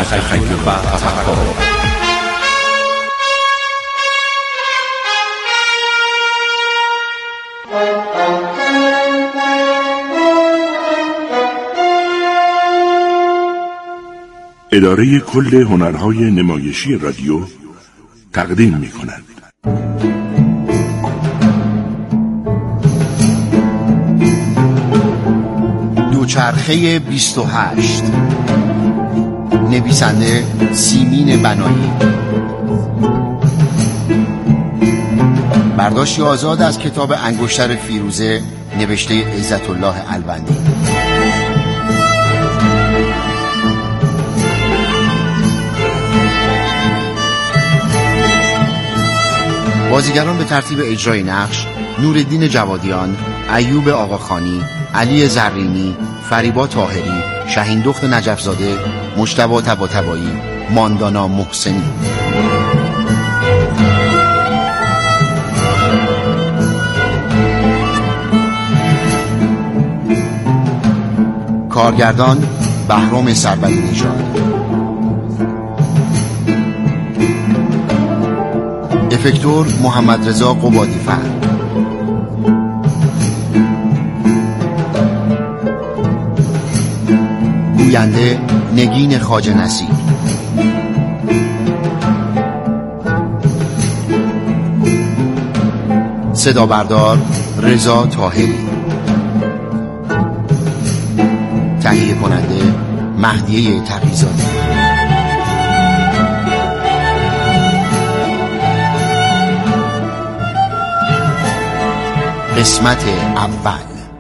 تخیل و تفکر. اداره کل هنرهای نمایشی رادیو تقدیم می‌کند. دوچرخه 28 نویسنده سیمین بنایی، برداشتی آزاد از کتاب انگشتر فیروزه نوشته عزت الله البندی. بازیگران به ترتیب اجرای نقش: نورالدین جوادیان، ایوب آقاخانی، علی زرینی، فریبا طاهری، شهین دخت نجفزاده، مجتبی طباطبایی، ماندانا محسنی. کارگردان بهرام سروری نژاد. افکتور محمد رضا قبادی فر. گوینده نگین خواجه نصیر. صدا بردار رضا طاهری. تهیه کننده مهدیه تقی‌زاده. قسمت اول.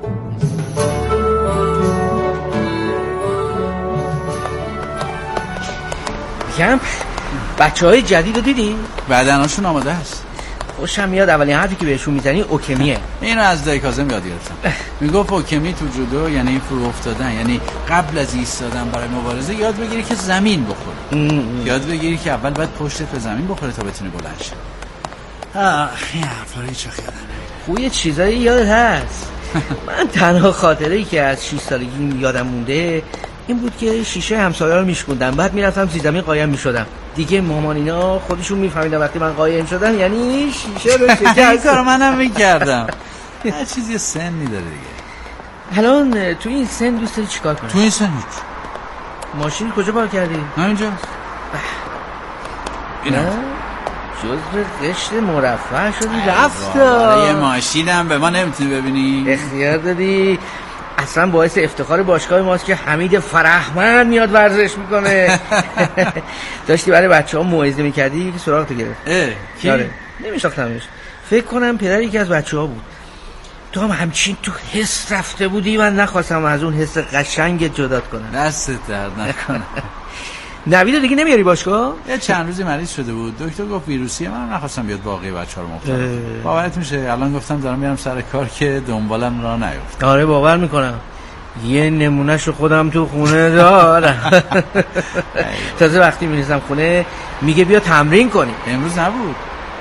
میگم بچه‌های جدید رو دیدی؟ بدناشون آماده است. خوشم میاد اولین حرفی که بهشون میزنی اوکمیه. اینو از دایی کاظم یاد گرفتم. میگفت اوکمی تو جودو یعنی فرو افتادن، یعنی قبل از ایستادن برای مبارزه یاد بگیری که زمین بخوره. یاد بگیری که اول باید پشتت به زمین بخوره تا بتونی بلند شی. این حرفا چه خیالم نمیاد. خوی چیزایی یادت هست. من تنها خاطره‌ای که از 6 سالگی یادم مونده این بود که شیشه همسایه رو میشکوندم، بعد میرفتم زیر زمین قایم میشدم. دیگه مامان اینا خودشون میفهمیدن وقتی من قایم شدم یعنی شیشه رو شکست. این کارو منم میکردم. هر چیزی سنی داره دیگه. الان تو این سن دوست داری چیکار کنی؟ تو این سن ماشین کجا پارک کردی؟ همینجا. اینا جزء قشت مرفه شدی رفت. یه ماشینم به ما نمیتونی ببینی؟ اختیار دادی. اصلا باعث افتخار باشگاه ماست که حمید فرهمند میاد ورزش میکنه. داشتی برای بچه‌ها موعظه میکردی که سراغ تو گرفت. کی؟ آره نمیشناختمش. فکر کنم پدر یکی از بچه‌ها بود. تو هم همچین تو حس رفته بودی، من نخواستم از اون حس قشنگت جدات کنم. دستت درد نکنه. نویدو دیگه نمیاری باشگاه؟ یه چند روزی مریض شده بود، دکتر گفت ویروسیه، من نخواستم بیاد باقی بچه‌ها رو مبتلا. باورت میشه الان گفتم دارم میرم سر کار که دنبالم راه نیفته. آره باور میکنم. یه نمونهشو خودم تو خونه دارم. تازه وقتی میرسم خونه میگه بیا تمرین کنی. امروز نبود.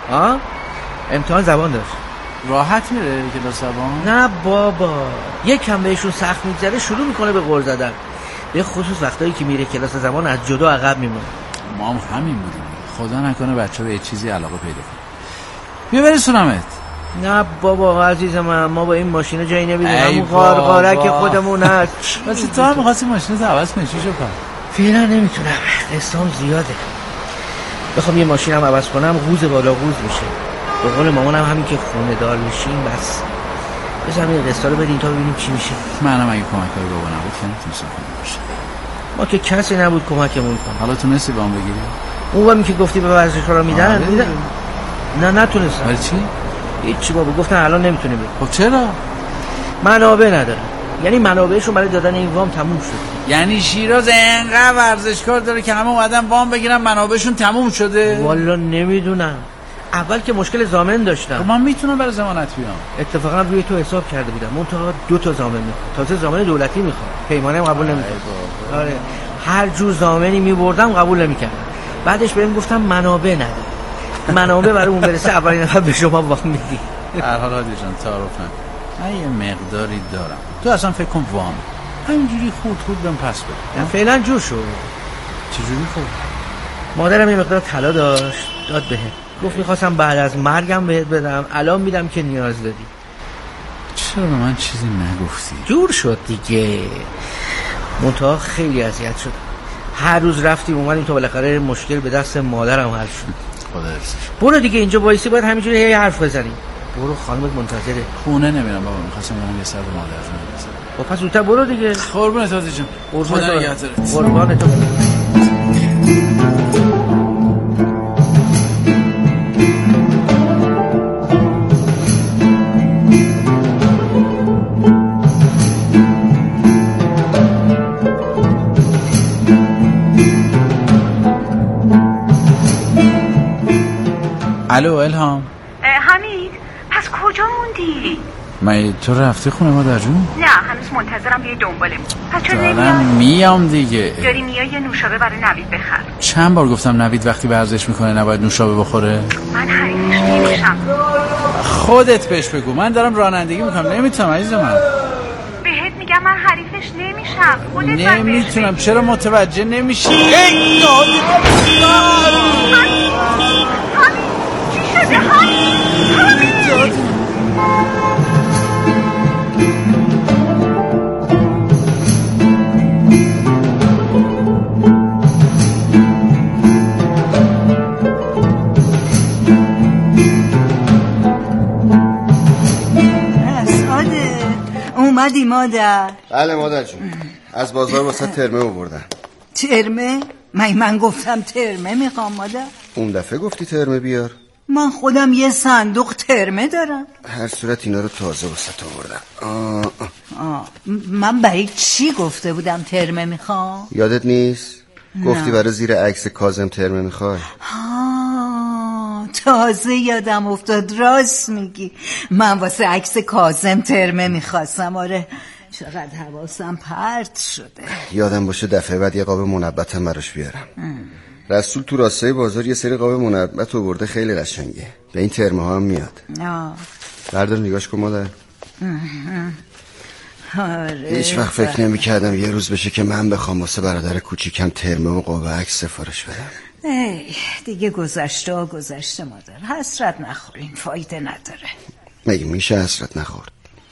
امتحان زبان داشت. راحت میره کلاس زبان؟ نه بابا، یکم بهشون سخت میگذره شروع میکنه به غر زدن. به خصوص وقتایی که میره کلاس زبان از جدا عقب میمونه. ما هم همین بودیم. خدا نکنه بچه به یه چیزی علاقه پیدا کنه. بیا برسونمت. نه بابا عزیز من، ما با این ماشین جایی نمیریم. همون قارقاره که خودمون هست. واسه تو هم می‌خواستی ماشینت عوض کنی چی شد؟ فعلا نمیتونم، قسطام زیاده. بخوام یه ماشینم عوض کنم قوز بالا قوز میشه. به قول مامانم همین که خونه دار میشیم بس. بذارم این قسطا رو بدین تا ببینیم چی میشه. منم اگه کمک‌کار بابا نبود که نمیتونستم کنم باشه. ما که کسی نبود کمکمون کنه. حالا تونستی با هم بگیری؟ اونم که گفتی به ورزشکارا میدن. نه نتونستم. برای چی؟ هیچی بابا، گفتن الان نمیتونه بده. خب چرا؟ منابع نداره. یعنی منابعشون برای دادن این وام تموم شد. یعنی شیراز انقدر ورزشکار داره که همه اومدن وام بگیرن منابعشون تموم شده؟ والا نمیدونم. اول که مشکل ضامن داشتم. خب من میتونم برای ضمانت بیام. اتفاقا روی تو حساب کرده بودم. منتها 2 ضامن میخواد. تازه ضامن دولتی میخواد. پیمانم قبول نمیکنه. آره. هر جور ضامنی میبردم قبول نمیکردم. بعدش بهم گفتم منابع نداره. منابع برای اون برسه اولین نفر به شما وام میدی. هر حال هادی جان تعارف نکن. من یه مقداری دارم. تو اصلا فکر کن وام. همینجوری خود بهم پس بده. فعلا جور شو. چجوری خب؟ مادرم یه مقدار طلا داشت داد بهم، گفت میخواستم بعد از مرگم بهت بدم، الان میدم که نیاز داری. چرا به من چیزی نگفتی؟ جور شد دیگه، منتها خیلی اذیت شدم. هر روز رفتیم اومدیم تا بالاخره مشکل به دست مادرم حل شد. خدا حفظش. برو دیگه، اینجا وایسی باید همینجوری هی حرف بزنیم. برو خانمت منتظره. خونه نمیرم بابا، می‌خواستم برم یه سر به مادرم برسم. خب پس زودتر برو دیگه. قربونت عزیز جون. خدا نگهدارت. قربان تو. الو الهام. حمید پس کجا موندی؟ من تو رفتی خونه مادر جون؟ نه هنوز منتظرم بیای دنبالم. پس چرا دارم میام دیگه. داری میای یه نوشابه برای نوید بخر. چند بار گفتم نوید وقتی ورزش میکنه نباید نوشابه بخوره. من حریفش نمیشم. خودت بهش بگو، من دارم رانندگی میکنم نمیتونم عزیز من. بهت میگم من حریفش نمیشم. خودت نمیتونم. چرا متوجه نمیشی؟ حمید چی شده حمید؟ اومدی مادر؟ بله مادر جون، از بازار واسه ترمه آوردم. ترمه؟ من گفتم ترمه میخوام مادر. اون دفعه گفتی ترمه بیار. من خودم یه صندوق ترمه دارم. هر صورت اینا رو تازه واسه آوردم. من برای چی گفته بودم ترمه میخوام؟ یادت نیست؟ گفتی برای زیر عکس کاظم ترمه میخوای. تازه یادم افتاد، راست میگی، من واسه عکس کاظم ترمه میخواستم. آره چقدر حواسم پرت شده. یادم باشه دفعه بعد یه قاب منبتم براش بیارم. رسول تو راستای بازار یه سری قاب منبت آورده، خیلی قشنگه، به این ترمه ها هم میاد. بردار نگاش کن مادر. آره هیچ وقت فکر نمی کردم یه روز بشه که من بخوام واسه برادر کوچیکم ترمه و قاب عکس سفارش بدم. ای دیگه گذشته مادر، حسرت نخورین، فایده نداره. مگه میشه حسرت نخورد؟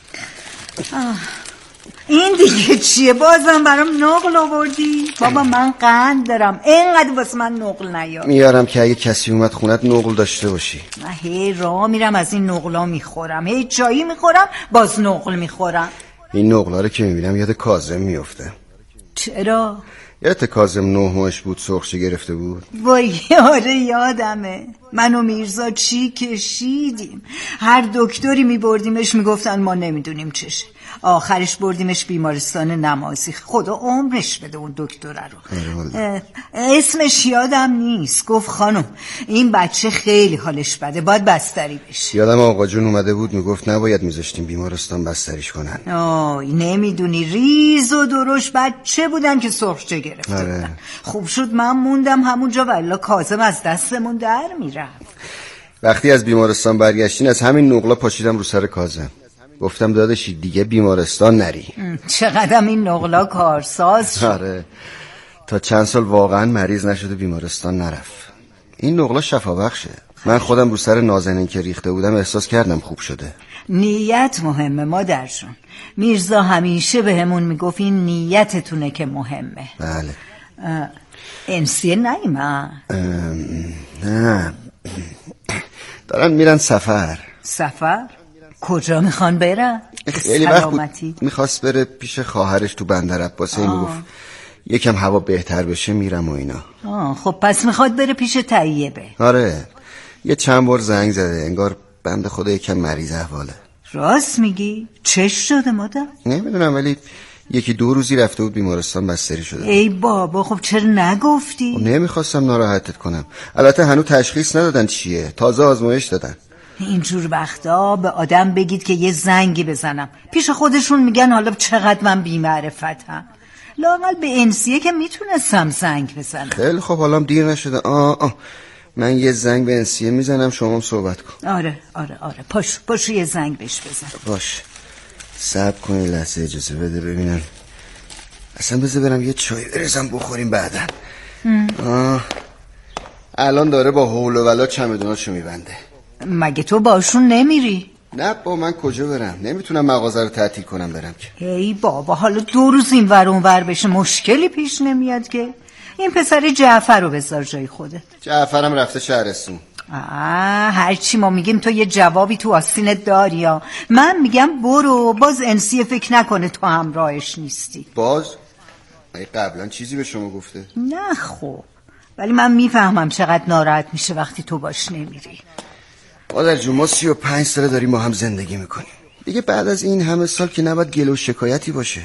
این دیگه چیه؟ بازم برام نقل آوردی؟ بابا من قند دارم، اینقدر واسه من نقل نیار. میارم که اگه کسی اومد خونت نقل داشته باشی. من هی راه میرم از این نقلا میخورم، هی چایی میخورم باز نقل میخورم. این نقلا رو که میبینم یاد کاظم میفته. چرا؟ یادت کاظم 9 ماهش بود سرخچه گرفته بود؟ وای آره یادمه، من و میرزا چی کشیدیم. هر دکتری میبردیمش میگفتن ما نمیدونیم چشه. آخرش بردیمش بیمارستان نمازی، خدا عمرش بده اون دکتره رو. اسمش یادم نیست. گفت خانم این بچه خیلی حالش بده، باید بستری بشه. یادم آقا جون اومده بود میگفت نباید میذاشتیم بیمارستان بستریش کنن. نمیدونی ریز و درشت بچه بودن که سرخچه گرفته بودن. خوب شد من موندم همونجا، والا کاظم از دستمون در میرفت. وقتی از بیمارستان برگشتین از همین نقلا پاشیدم رو سر کاظم، گفتم داداشی دیگه بیمارستان نری. چقدر این نقلا کارساز شد. آره تا چند سال واقعا مریض نشده بیمارستان نرفت. این نقلا شفابخشه. من خودم رو سر نازنین که ریخته بودم احساس کردم خوب شده. نیت مهمه مادرشون. میرزا همیشه بهمون میگفت این نیتتونه که مهمه. بله. انسیه نیمه؟ نه دارن میرن سفر. سفر؟ کجا میخوان برن؟ خیلی وقت بود میخواست بره پیش خواهرش تو بندر عباسه. میگفت یکم هوا بهتر بشه میرم و اینا. خب پس میخواد بره پیش طیبه. آره یه چند بار زنگ زده، انگار بنده خدا یکم مریض احواله. راست میگی؟ چش شده مادر؟ نمیدونم ولی یکی 2 روزی رفته بود بیمارستان بستری شده. ای بابا خب چرا نگفتی؟ نمیخواستم ناراحتت کنم. البته هنوز تشخیص ندادن چیه، تازه آزمایش دادن. اینجور وقتا به آدم بگید که یه زنگی بزنم. پیش خودشون میگن حالا چقدر من بی‌معرفتم. لااقل به انسیه که میتونستم زنگ بزنم. خیلی خب حالا دیر نشده. من یه زنگ به انسیه میزنم، شما هم صحبت کن. آره پاشو یه زنگ بهش بزن. باش صبر کن یه لحظه اجازه بده ببینم. اصلا بذار برم یه چای بریزم بخوریم بعدا. الان داره با حول و ولا چمدوناشو میبنده. مگه تو باشون نمیری؟ نه با من کجا برم؟ نمیتونم مغازه رو تعطیل کنم برم که. ای بابا حالا 2 روز این ور اون ور بشه مشکلی پیش نمیاد که. این پسر جعفر رو بذار جای خودت. جعفرم رفته شهرستون. هرچی ما میگیم تو یه جوابی تو آستینت داری ها. من میگم برو، باز انسیه فکر نکنه تو همراهش نیستی. باز؟ ای قبلا چیزی به شما گفته؟ نه خب، ولی من میفهمم چقدر ناراحت میشه وقتی تو باش نمیری. مادر جون ما 35 ساله داریم ما هم زندگی میکنیم دیگه، بعد از این همه سال که نباید گله و شکایتی باشه.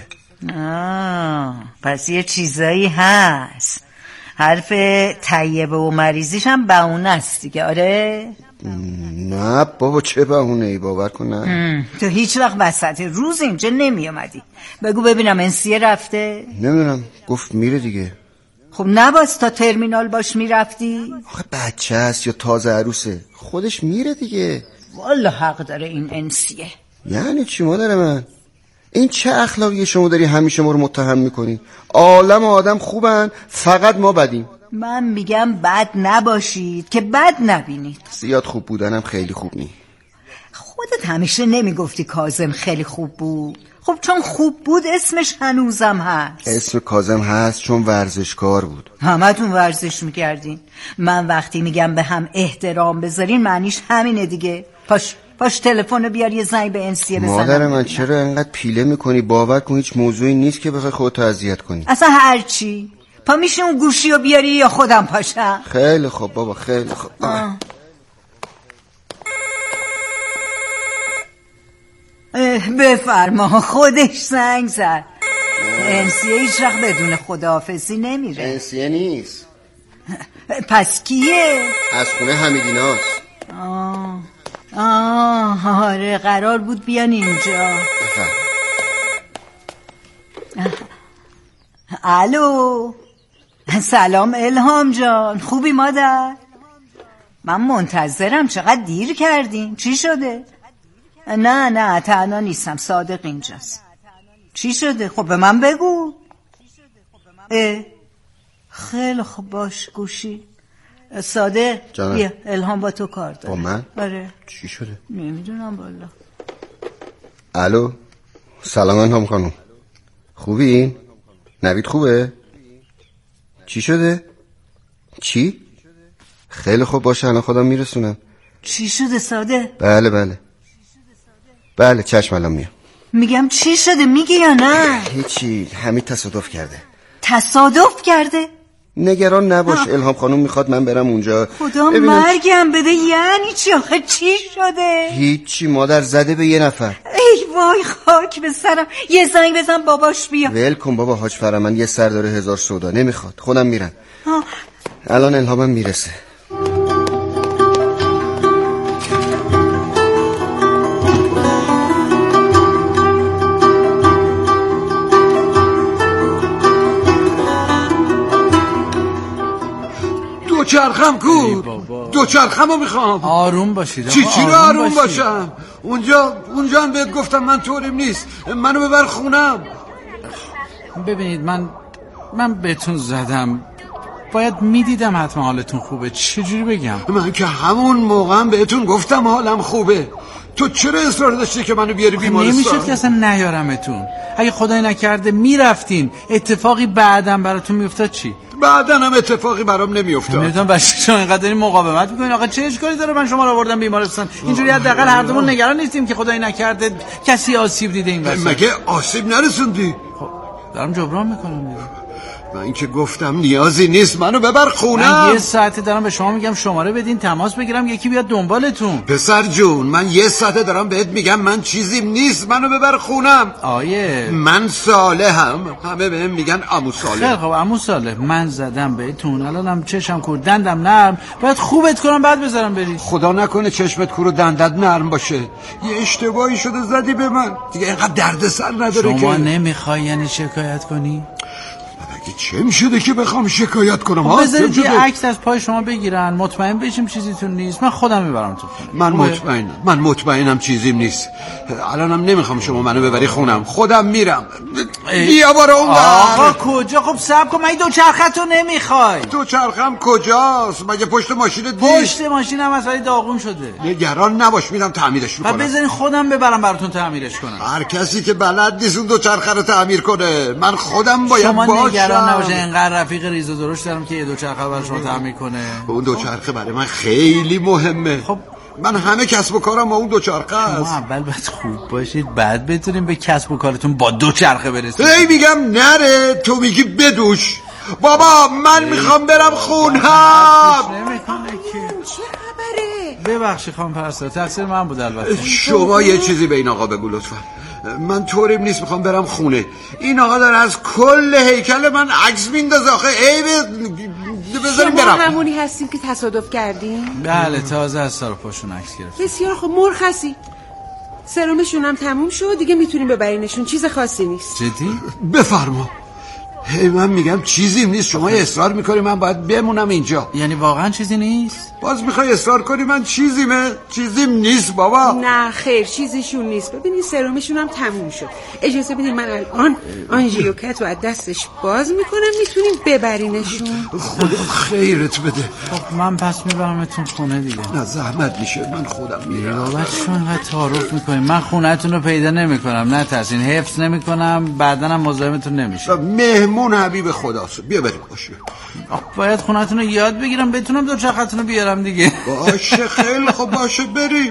پس یه چیزایی هست. حرف طیبه و مریضیش هم بهونه است دیگه. آره؟ نه بابا چه بهونه ای، باور کن. نه تو هیچ وقت وسط روز اینجا نمی اومدی. بگو ببینم انسیه رفته؟ نمیدونم، گفت میره دیگه. خب نباید تا ترمینال باش میرفتی؟ آخه بچه است یا تازه عروسه، خودش میره دیگه. والا حق داره این انسیه. یعنی چی مادر من؟ این چه اخلاقیه شما داری همیشه ما رو متهم میکنی؟ عالم آدم خوبن، فقط ما بدیم. من میگم بد نباشید که بد نبینید. زیاد خوب بودنم خیلی خوب نی. خودت همیشه نمیگفتی کاظم خیلی خوب بود؟ خب چون خوب بود اسمش هنوزم هست. اسم کاظم هست چون ورزشکار بود. همتون ورزش میکردین. من وقتی میگم به هم احترام بذارین معنیش همینه دیگه. پاش تلفن بیار یه زنگ به انسیه بزنم. مادر من چرا انقدر پیله میکنی؟ باور کن هیچ موضوعی نیست که بخوای خودتو اذیت کنی. اصلا هرچی. پا میشه اون گوشی رو بیاری یا خودم پاشم؟ خیلی خوب بابا خیلی خوب. بفرما، خودش زنگ زد. انسیه هیچ وقت بدون خداحافظی نمیره. انسیه نیست. پس کیه؟ از خونه حمیدیناست. آره قرار بود بیان اینجا. الو، سلام الهام جان، خوبی مادر؟ من منتظرم، چقدر دیر کردین، چی شده؟ نه تنها نیستم، صادق اینجاست. چی شده؟ خب به من بگو. خیلی خوب باش گوشی. صادق بیا، الهام با تو کار داره. با من؟ آره. چی شده؟ نمیدونم والا. الو، سلام الهام خانم، خوبی؟ نوید خوبه؟ چی شده؟ چی؟ خیلی خوب باشه الان خودم میرسونم. چی شده صادق؟ بله چشم الان میام. میگم چی شده میگی یا نه؟ هیچی، حمید تصادف کرده. تصادف کرده؟ نگران نباش الهام خانم میخواد من برم اونجا. خدا مرگم بده، یعنی چی آخه؟ چی شده؟ هیچی مادر، زده به یه نفر. ای وای خاک به سرم، یه زنگ بزن باباش بیا. ول کن بابا حاج فرمان، یه سر داره 1000 سودا، نمیخواد، خودم میرم. الان الهامم میرسه. دوچرخم کو؟ دوچرخم رو میخوام. آروم باشید. چی رو آروم باشم؟ اونجا هم بهت گفتم من طوریم نیست، منو ببر خونم. ببینید من بهتون زدم، باید میدیدم حتما حالتون خوبه. چجوری بگم؟ من که همون موقع هم بهتون گفتم حالم خوبه. تو چرا اصرار داشتی که منو بیاری بیمارستان؟ نمیشد که اصلا نیارمتون. اگه خدای نکرده میرفتین، اتفاقی بعدم براتون میافتاد چی؟ بعدن هم اتفاقی برام نمیافتاد. نمیدونم بچه شما اینقدر دارین مقاومت میکنین. آقا چه اشکالی داره من شما رو آوردم بیمارستان؟ اینجوری حداقل هر دومون نگران نیستیم که خدای نکرده کسی آسیب دیده این واسه. مگه آسیب نرسوندی؟ خب دارم جبران میکنم دیگه. من که گفتم نیازی نیست، منو ببر خونم. من یه ساعته دارم به شما میگم شماره بدین تماس بگیرم یکی بیاد دنبالتون. پسر جون من یه ساعته دارم بهت میگم من چیزیم نیست، منو ببر خونم. آیه من صالحم، همه بهم میگن عمو صالح. خیلی خب عمو صالح، من زدم بهتون، الانم چشم کور دندم نرم، باید خوبت کنم بعد بذارم برید. خدا نکنه چشمت کور و دندت نرم باشه. یه اشتباهی شده زدی به من دیگه، اینقدر دردسر نداره. شما که نمیخوای یعنی شکایت کنی؟ چه میشده که بخوام شکایت کنم؟ ها بذارید یه عکس از پای شما بگیرن مطمئن بشیم چیزیتون نیست. من خودم میبرم تو خونه. من مطمئنم چیزیم نیست. الانم نمیخوام شما منو ببری خونم، خودم میرم. بیا برو اون آقا کجا؟ خب صبر کن، من دوچرخه‌تو نمیخوای. دوچرخم کجاست؟ مگه پشت ماشینت نیست؟ پشت ماشینم اصلا داغون شده. نگران نباش، میرم تعمیرش میکنم. بذارین خودم ببرم براتون تعمیرش کنم. هر کسی که بلد نیست اون دوچرخه رو تعمیر کنه، من خودم باید شما باشم. نگران نباشه، اینقدر رفیق ریز و درشت دارم که یه دوچرخه برای شما تعمیر کنه. اون دوچرخه برای من خیلی مهمه. خب من همه کسب و کارم با اون دوچرخه است. شما اول باید خوب باشید بعد بتونیم به کسب و کارتون با دوچرخه برسید. میگم نره، تو میگی بدوش. بابا من میخوام برم خونم. چه خبره؟ ببخشید خانم پرستار، تقصیر من بود البته. شما یه چیزی به این آقا بگو لطفا. من طوریم نیست میخوام برم خونه. این آقا داره از کل هیکل من عکس میندازه. آخه بذاریم برم. شما همونی هستیم که تصادف کردیم؟ بله تازه از سر پاشون عکس گرفتم. بسیار خوب، مرخصی. سرمشون هم تموم شد دیگه، میتونیم ببرینشون. چیز خاصی نیست. جدی؟ بفرما. من میگم چیزیم نیست، شما اصرار میکنی من باید بمونم اینجا. یعنی واقعا چیزی نیست؟ باز میخوای اصرار کنی من چیزیم نیست بابا. نه خیر چیزیشون نیست. ببینید سرمشون هم تموم شد. اجازه بدید من الان آنژیوکت رو از دستش باز میکنم، میتونیم ببرینشون. خدا خیرت بده. خب من پس میبرمتون خونه دیگه. نه زحمت میشه، من خودم میرم. بابتشون انقدر تعارف میکنیم، من خونه‌تون رو پیدا نمیکنم، نه ترسین، حفظ نمیکنم، بعداً هم مزاحمتون نمیشه. مهمون حبیب خداست. بیا بریم. باشه باید خونه‌تون رو یاد بگیرم بتونم دوچرخه‌تون رو بیارم دیگه. باشه خیلی خوب، باشه بریم.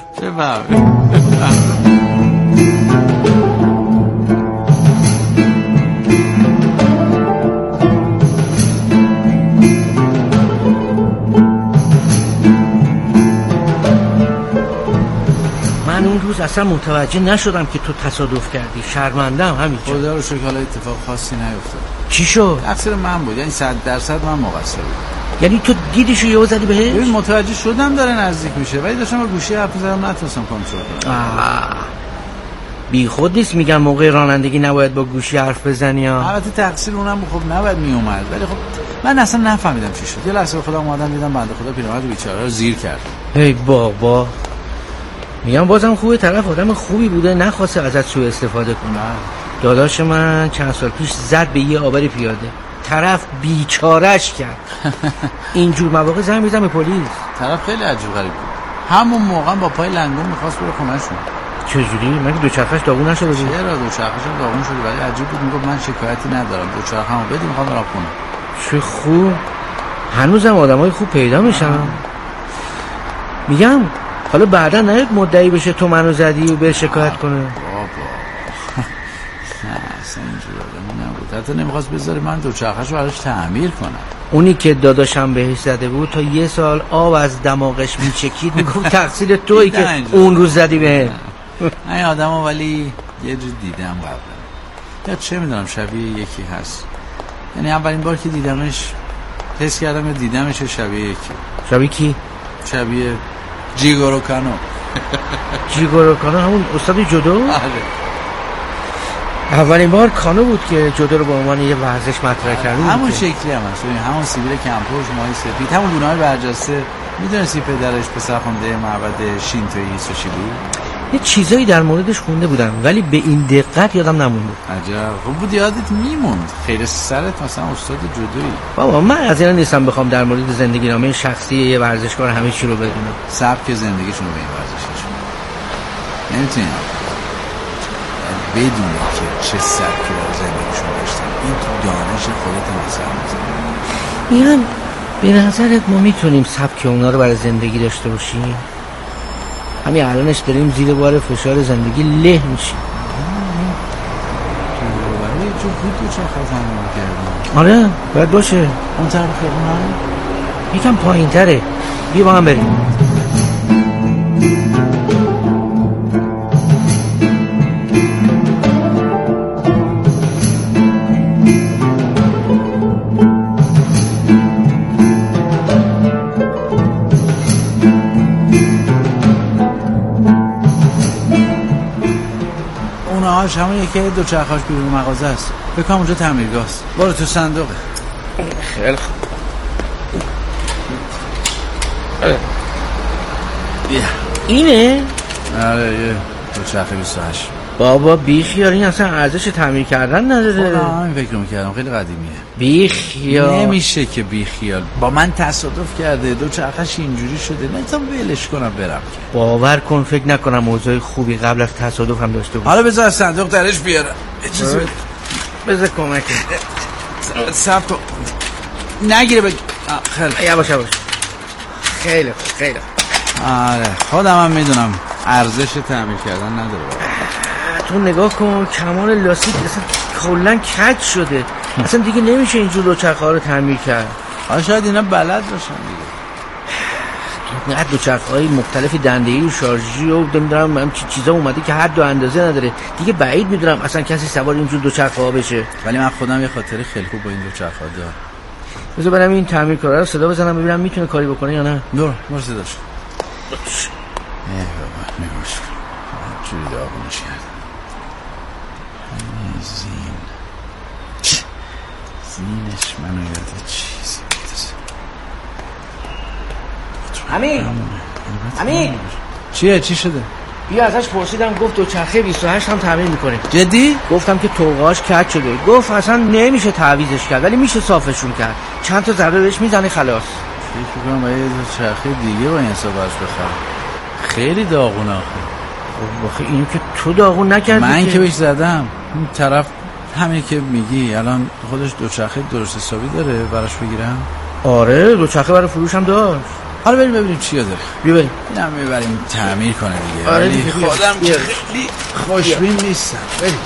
من اون روز اصلا متوجه نشدم که تو تصادف کردی. شرمندم همین. خدا رو شکر حالا اتفاق خاصی نیفتاد. چی شد؟ تقصیر من بود، یعنی 100% من مقصر بودم. یعنی تو دیدیشو یهو زدی بهش؟ ببین متوجه شدم داره نزدیک میشه ولی داشتم با گوشی حرف می‌زدم نتونستم کنترل کنم. بی خود نیست میگم موقع رانندگی نباید با گوشی حرف بزنی ها. البته تقصیر اونم خب نباید میومد ولی خب من اصلا نفهمیدم چی شد. یه لحظه خودم اومدم دیدم بنده خدا پیرمرد بیچاره رو زیر کرد. ای بابا. میگم بازم خوبه طرف آدم خوبی بوده نخواسته ازت سوء استفاده کنه. داداش من چند سال پیش زد به یه آبر پیاده. طرف بیچارهش کرد. اینجور مواقع زنگ میزنم به پلیس. طرف خیلی عجیب غریب بود. همون موقع با پای لنگون می‌خواست بره خونه‌شون. چجوری؟ مگه دوچرخه‌اش داغون نشده بود؟ چرا دوچرخه‌اش داغون شده ولی عجیب بود. میگفت من شکایتی ندارم، دوچرخه‌مو بده میخوام برم خونه. چه خوب. هنوزم آدمای خوب پیدا میشن. میگم حالا بعدا نیاد مدعی بشه تو منو زدی و به شکایت کنه. بابا نه اصلا اینجور آدمی نبود. حتی نمیخواست بذاره من دوچرخه‌شو براش تعمیر کنم. اونی که داداشم بهش زده بود تا یه سال آب از دماغش میچکید میگفت تقصیر تویی که اون روز زدی به این آدمو ولی یه جور دیدم قبلا یا چه میدونم شبیه یکی هست. یعنی اولین بار که دیدمش حس کردم یا دیدمش شبیه یکی. شبیه کی؟ شبیه جیگورو کانو. جیگورو کانو همون استاد جودو؟ آره. اولین بار کانو بود که جودو رو به عنوان یه ورزش مطرح کرد. همون شکلی هم هست. همون سیبیل کمپوش ماهی سفید، همون گونه‌های برجسته. میدونستی پدرش پسر خونده معبد شینتویی سوشی بود؟ یه چیزایی در موردش خونده بودم ولی به این دقت یادم نمونده. عجب. خوب بود یادت میموند. خیر سرت مثلا استاد جودویی. بابا من از اینا نیستم بخوام در مورد زندگی نامه شخصی یه ورزشکار همه چی رو بدونم. سبک زندگیشون رو به این ورزششون نمیتونیم بدونی که چه سبکی رو زندگیشون داشتن. این تو دانش خودت مثلا میزنی. میگم به نظرت ما میتونیم سبک اونا رو برای زندگی داشته باشیم؟ همین الانش داریم زیر بار فشار زندگی له میشیم. برای چون خود چه خزانه کردیم. آره باید باشه. اون طرف خیابون یکم پایین تره. بیا با هم بریم. گاراژ همون یکی دوچرخه‌اش بیرون مغازه است. فکر کنم اونجا تعمیرگاه است. برو تو صندوقه. خیلی خوب. بیا. اینه؟ آره یه دوچرخه 28. بابا بیخیال، این اصلا ارزش تعمیر کردن نداره. همین فکر میکردم خیلی قدیمیه. بیخیال نمیشه که بیخیال. با من تصادف کرده دوچرخه‌اش اینجوری شده، نمیتونم ولش کنم برم که. باور کن فکر نکنم موضوع خوبی قبل از تصادف هم داشته باشه. حالا بذار از صندوق درش بیارم. چیزی بذار کمک صبر کن نگیره بگی. خیلی یواش خیلی خوب. آره خودم هم میدونم ارزش تعمیر کردن نداره. تو نگاه کن کمان لاستیک اصلا کلا کج شده. اصلا دیگه نمیشه اینجور دوچرخه‌ها رو تعمیر کرد. شاید اینا بلد باشن دیگه. نه دوچرخه‌های مختلفی دنده‌ای و شارژی و نمیدونم هم چیزا اومده که حد و اندازه نداره. دیگه بعید میدونم اصلا کسی سوار اینجور دوچرخه‌ها بشه. ولی من خودم یه خاطره خیلی خوب با این دوچرخه‌ها دارم. بذار برم این تعمیرکارا رو صدا بزنم ببینم میتونه کاری بکنه یا نه. برو صداش. بابا نگاش کن. جوری داغونش کردم. زینش منو یاد چیزی میندازه. امین چیه؟ چی شده؟ بیا ازش پرسیدم گفت دوچرخه 28 هم تعمیر میکنه. جدی؟ گفتم که توقعاش کج شده. گفت اصلا نمیشه تعویضش کرد ولی میشه صافشون کرد. چند تا ضربه بهش میزنه خلاص. فکر میکنم باید یه دوچرخه دیگه با این حساب براش بخرم. خیلی داغونه آخه اینو که تو داغون نکردی. من که بهش زدم. این طرف همین که میگی الان خودش دوچرخه درست حسابی داره براش بگیرم. آره دوچرخه برای فروش هم داشت. حالا بریم ببینیم چیا داره. بریم اینم میبریم تعمیر کنه دیگه. آره دیگه خودم خیلی خوشبین نیستم. بریم.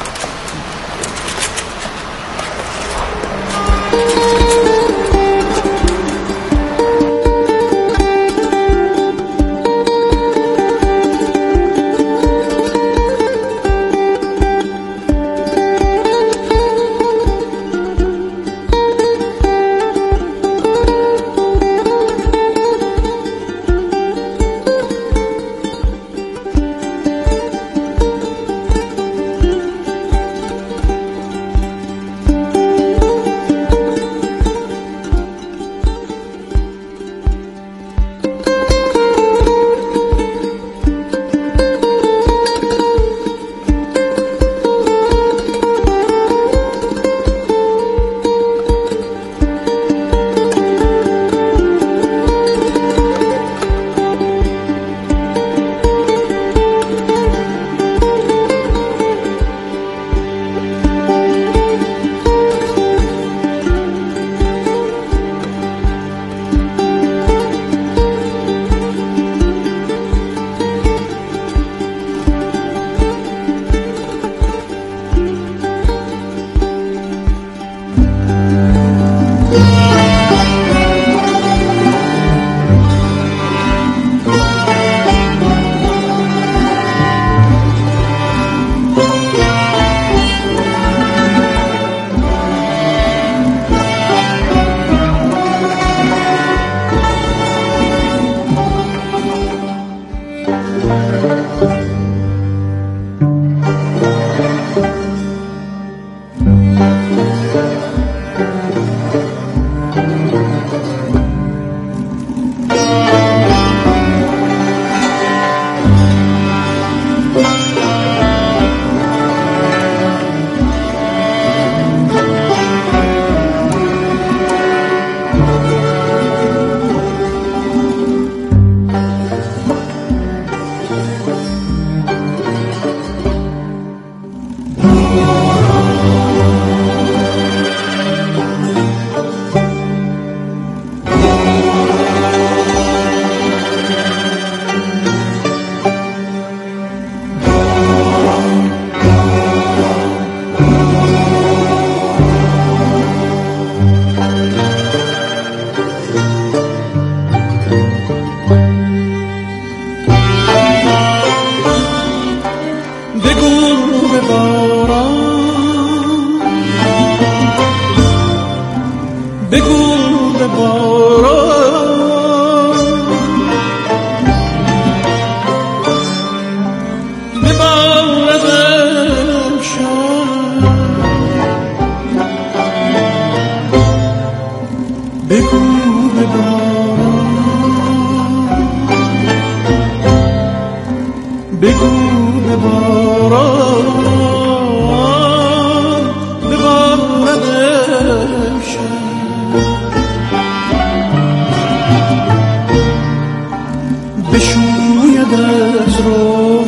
از رو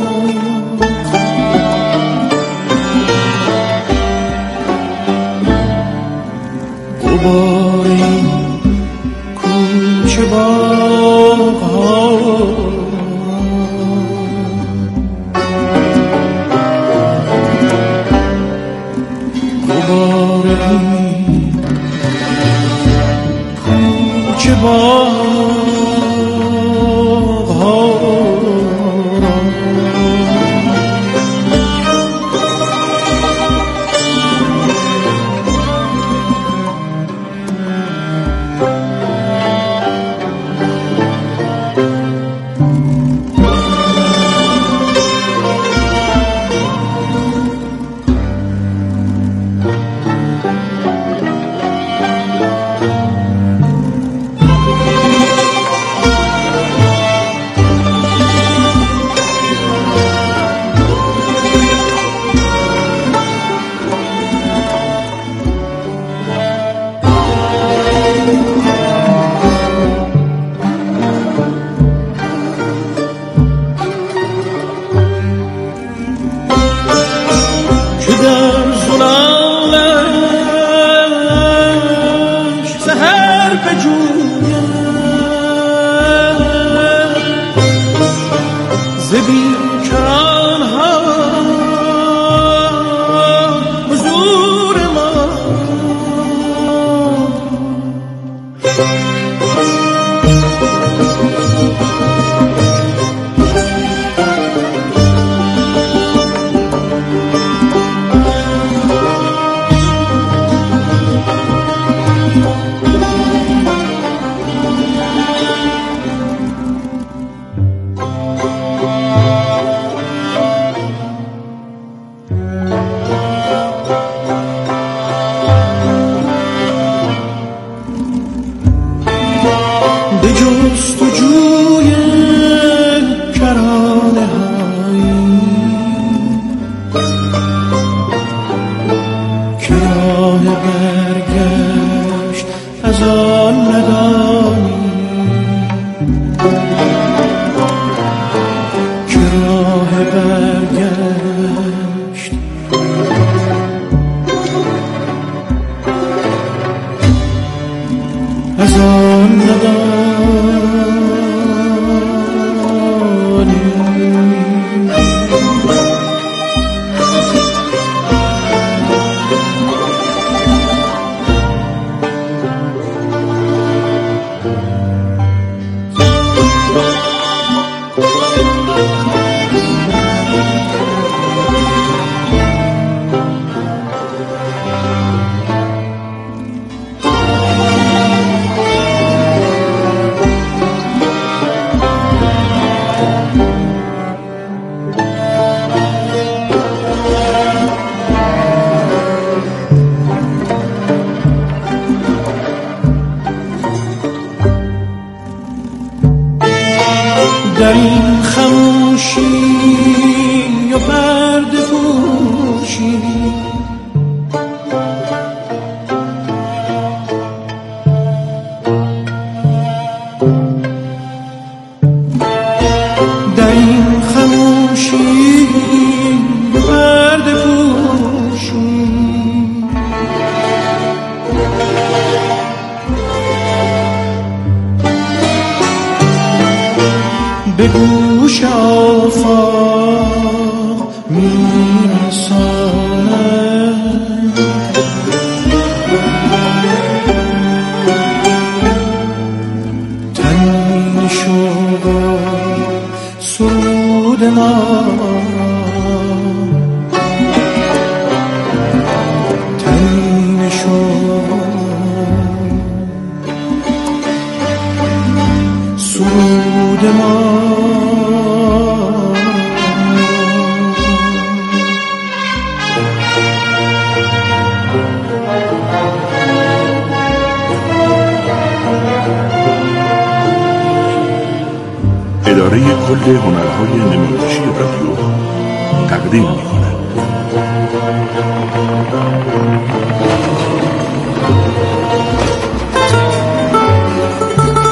غبار این کوچه باغ‌ها غبار این کوچه باغ‌ها در این خموشی یا پرده پوشی در این خموشی یا پرده پوشی به گوش آفاق میرساند تنین شوق و سرود ما تنین شوق سرود ما اداره کل هنرهای نمایشی رادیو تقدیم می‌کند.